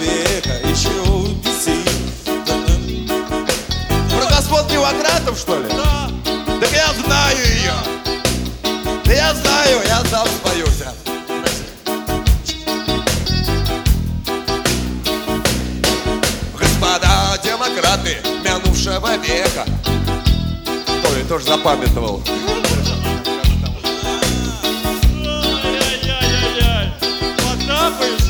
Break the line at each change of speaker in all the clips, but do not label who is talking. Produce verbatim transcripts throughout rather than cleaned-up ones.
века, еще убеси.
Про господ Килоградов, что ли?
Да.
Так я знаю ее. Да я знаю, я сам спою тебя. Господа демократы минувшего века. Толя тоже запамятовал.
Ай-яй-яй-яй. Потрапаешь?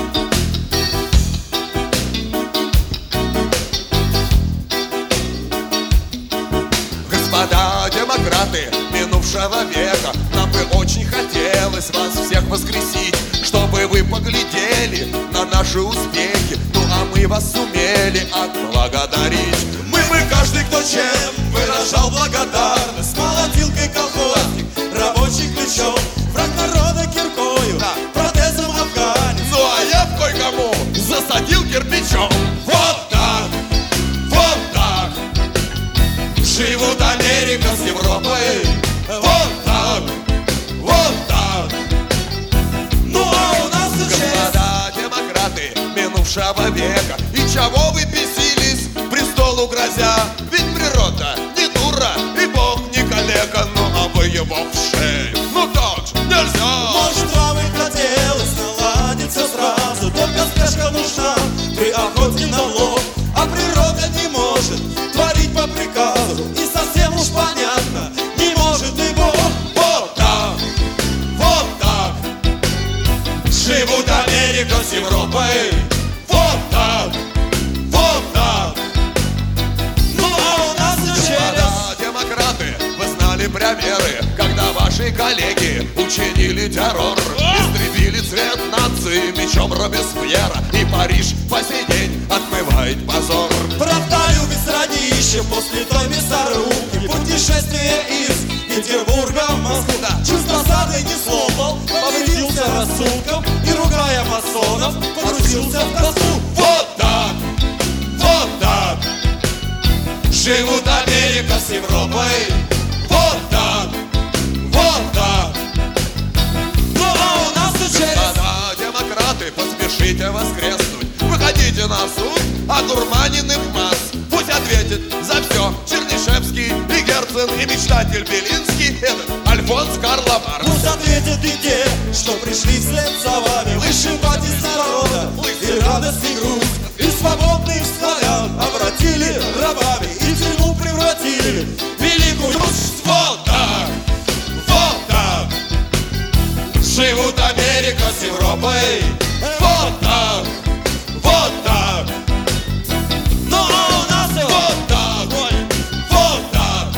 Господа демократы минувшего века, нам бы очень хотелось вас всех воскресить, чтобы вы поглядели на наши успехи. Ну а мы вас сумели отблагодарить.
Мы бы каждый, кто чем выражал благодарность. Молотилкой колхозник, рабочий ключом, враг народа киркою,
Да.
протезом афганец.
Ну а я в кое-кому засадил кирпичом. Вот так, вот так живут Америка с Европой. Вот так, вот так.
Ну а у нас честь.
Господа демократы минувшего века, и чего вы бесились, престолу грозя? Ведь природа не дура, и Бог не калека. Ну а вы его в шею, ну так же нельзя.
Может, вам и хотелось наладить все сразу, только спешка нужна при охоте на лов. А природа не может творить по приказу, и совсем уж понятно, не может и Бог.
Вот так, вот так живут Америка с Европой. Вот так, вот так.
Ну а у нас и через.
Господа демократы, вы знали примеры, когда ваши коллеги учинили террор, истребили цвет нации мечом Робеспьера, и Париж по сей день отмывает позор.
Братаю без родища после той мясорубки, путешествие из Петербурга в Москву.
Да.
Чувство засады не слопал, повредился рассудком и, ругая масонов, погрузился в тоску.
Вот так, вот так живут Америка с Европой. Вот так, вот так.
Ну а у нас и через.
Господа демократы, поспешите воскреснуть. Выходите на суд одурманенных масс. Пусть ответит за все Чернышевский и Герцен, и мечтатель Белинский, этот Альфонс Карло Маркс.
Пусть ответят и те, что пришли вслед за вами. Высший батис народа, и радость, и грусть, и свободных славян обратили рабами, и тюрьму превратили в великую Русь.
Вот так, вот так живут Америка с Европой. Вот так, вот так.
Ну а у нас и
Вот так, вот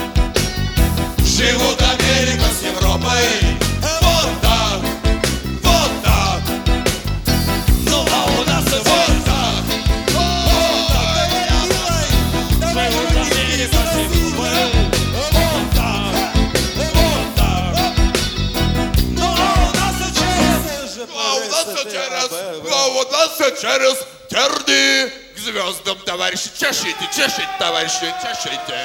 так живут Америка с Европой. Вот так, вот так.
Ну а у нас и
Вот так.
живут Америка с Европой. Вот так, вот так. Ну а у нас и через.
А у нас все через, а у нас все через терни к звездам, товарищи. Чешите, чешите, товарищи, чешите.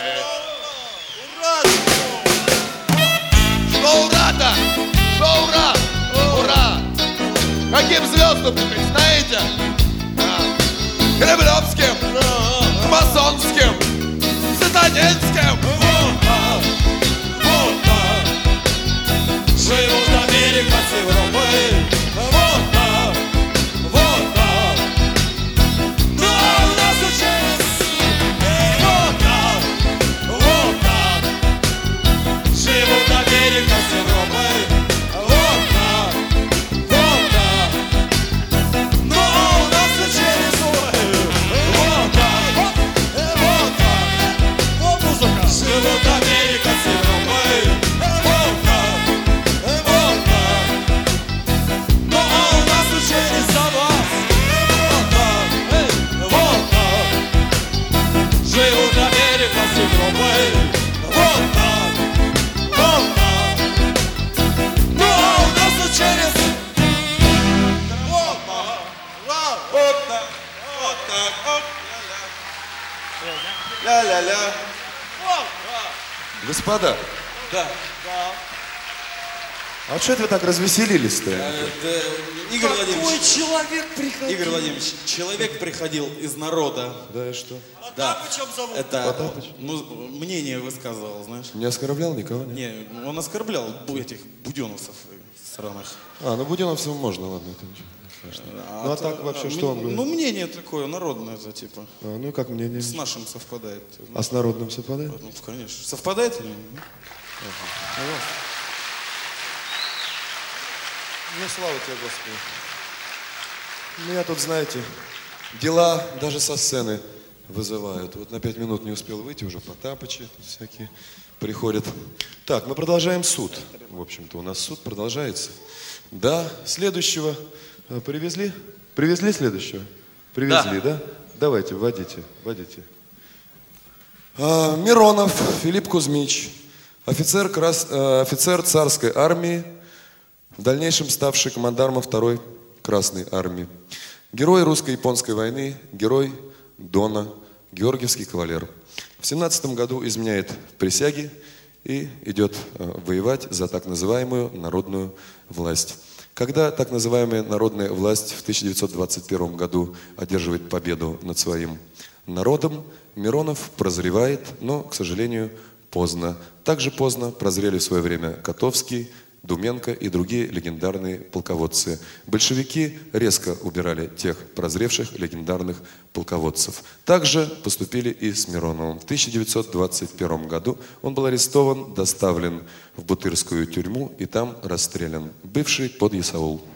Что ура-то? Что ура? Ура! Каким звездам, вы хоть знаете? А. Кремлевским, масонским, сатанинским.
Вот так, вот так живут Америка с Европой. Вот так, вот так. Ну а у нас и через. Вот так, вот так живут Америка с Европой. Вот так, вот так. Ну а у нас и через. Вот так, вот так. Вот музыка. Живут Америка с Европой. Вот так, вот так. Ну а у нас и через за вас. Вот так, вот так. Живут Америка с Европой. Вот так, вот так. Ну а у нас и через. Вот так, вот так, вот так, вот. Ля-ля-ля. Вот так.
Господа,
Да.
А что это вы так развеселились-то?
Э, да, Игорь Владимирович,
человек приходил.
Игорь Владимирович, человек приходил из народа.
Да и что?
Да,
Потапычем зовут.
это
Потапыч?
ну, мнение высказывал, знаешь.
Не оскорблял никого? Нет?
Не, он оскорблял бу- этих буденовцев сраных.
А, ну Буденовцеву можно, ладно, это ничего страшного. Ну а
то-
так вообще
а,
что
м-
он говорит?
Ну, мнение такое народное, это типа.
А, ну и как мнение?
С нашим совпадает.
А с народным совпадает?
Ну, конечно. Совпадает или нет?
Ну, слава тебе, Господи. Меня тут, знаете, дела даже со сцены вызывают. Вот на пять минут не успел выйти, уже Потапычи тут всякие приходят. Так, мы продолжаем суд. В общем-то, у нас суд продолжается. Да, следующего э, привезли? Привезли следующего? Привезли, да? Давайте, вводите, вводите. А, Миронов Филипп Кузьмич, офицер, крас... э, офицер царской армии, в дальнейшем ставший командармом второй Красной армии. Герой русско-японской войны, герой Дона, георгиевский кавалер. В семнадцатом году изменяет присяги и идет э, воевать за так называемую народную власть. Когда так называемая народная власть в тысяча девятьсот двадцать первом году одерживает победу над своим народом, Миронов прозревает, но, к сожалению, поздно. Также поздно прозрели в свое время Котовский, Думенко и другие легендарные полководцы. Большевики резко убирали тех прозревших легендарных полководцев. Также поступили и с Мироновым. В тысяча девятьсот двадцать первом году он был арестован, доставлен в Бутырскую тюрьму и там расстрелян. Бывший подъясаул.